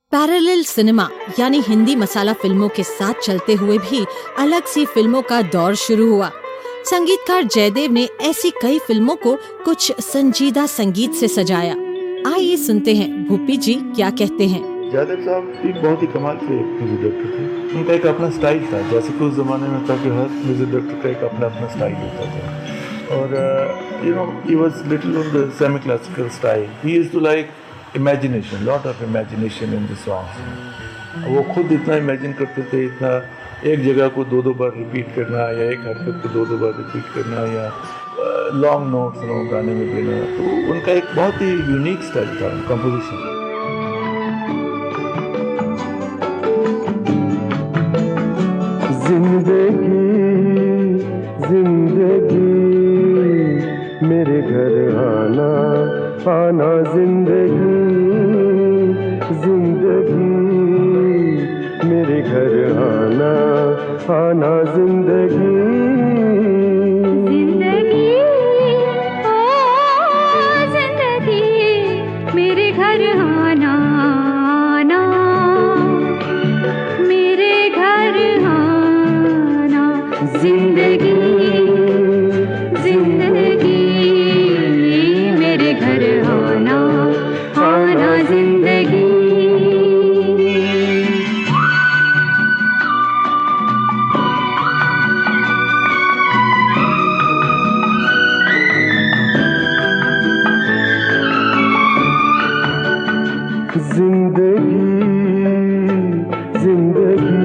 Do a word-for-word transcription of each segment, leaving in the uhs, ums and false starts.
Parallel cinema यानी हिंदी मसाला फिल्मों के साथ चलते हुए भी अलग सी फिल्मों का दौर शुरू हुआ। संगीतकार जयदेव ने ऐसी कई फिल्मों को कुछ संजीदा संगीत से सजाया। आइए सुनते हैं भूपी जी क्या कहते हैं। जयदेव साहब भी बहुत ही कमाल के म्यूजिक डायरेक्टर थे। उनका एक अपना स्टाइल था, जैसे कि उस जमाने में था कि हर म्यूजिक डायरेक्टर का एक अपना अपना स्टाइल होता था। और you know he was little on the semi classical style. He used to like imagination, lot of imagination in the songs. वो खुद इतना इमेजिन करते थे, इतना एक जगह को दो दो बार रिपीट करना या एक हरकत को दो दो बार रिपीट करना या लॉन्ग नोट्स नो गाने में देना। तो उनका एक बहुत ही यूनिक स्टाइल था कंपोजिशन। जिंदगी जिंदगी मेरे घर आना आना, जिंदगी जिंदगी मेरे घर आना आना, जिंदगी जिंदगी ओ जिंदगी मेरे घर आना आना, मेरे घर आना, जिंदगी जिंदगी मेरे घर आना आना, जिंदगी। जिंदगी जिंदगी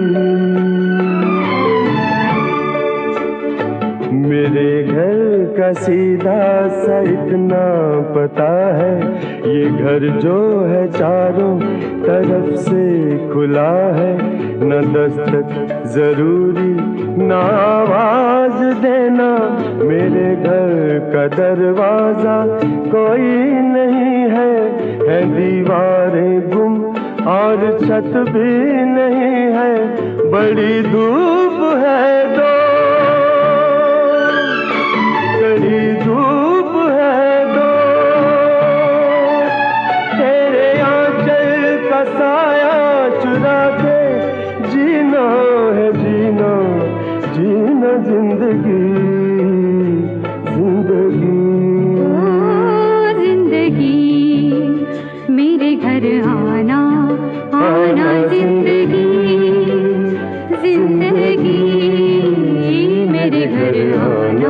मेरे घर का सीधा सा इतना पता है, ये घर जो है चारों तरफ से खुला है। न दस्तक जरूरी न आवाज देना, मेरे घर का दरवाजा कोई नहीं है। है दीवारें गुम और छत भी नहीं है, बड़ी धूप है दो कड़ी धूप है दो, तेरे आंचल का साया चुरा के जीना है जीना जीना, जिंदगी जिंदगी ओ जिंदगी मेरे घर आना आना, जिंदगी जिंदगी मेरे घर आना।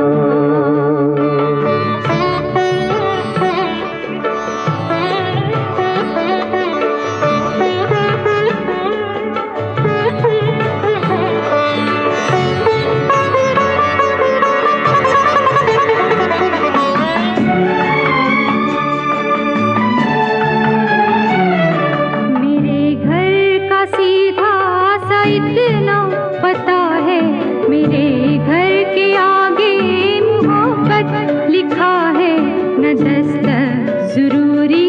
इतना पता है, मेरे घर के आगे मोहब्बत लिखा है। न दस्तक जरूरी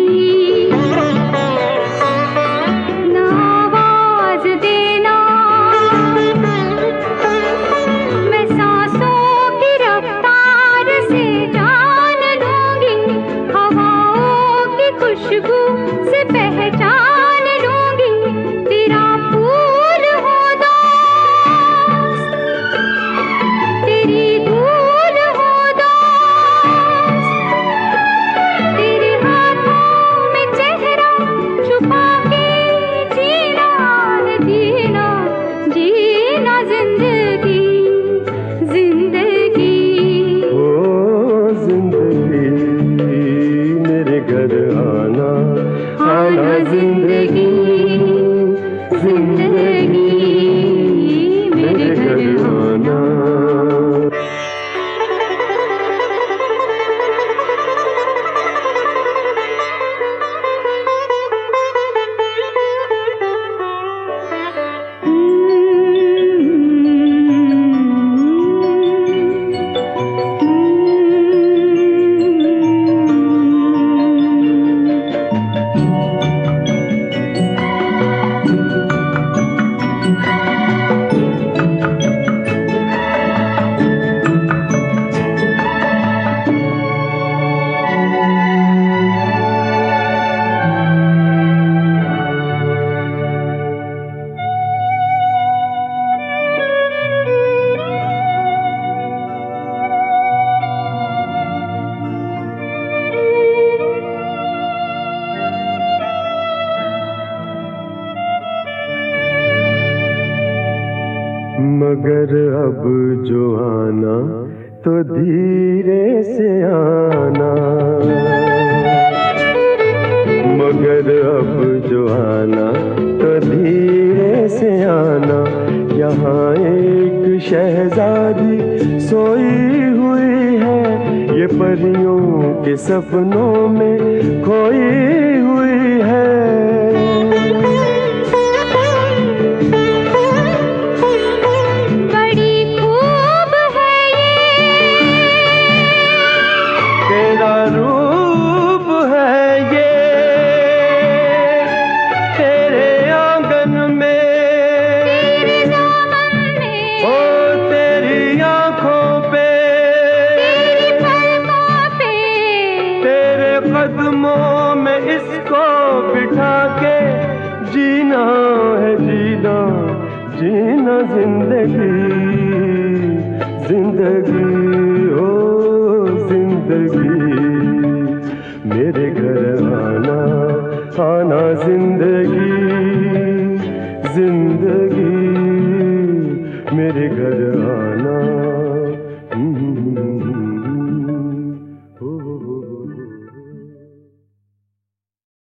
न आवाज देना, मैं सांसों की रफ्तार से जान लूंगी, हवाओं की खुशबू से पहचान लूंगी। तेरा जिंदगी जिंदगी मेरे घर आना। मगर अब जो आना तो धीरे से आना, मगर अब जो आना तो धीरे से आना। यहाँ एक शहजादी सोई हुई है, ये परियों के सपनों में खोई हुई है। कदमों में इसको बिठा के जीना है, जीना जीना जिंदगी, जिंदगी ओ जिंदगी। मेरे घर आना आना जिंदगी, जिंदगी मेरे घर आना।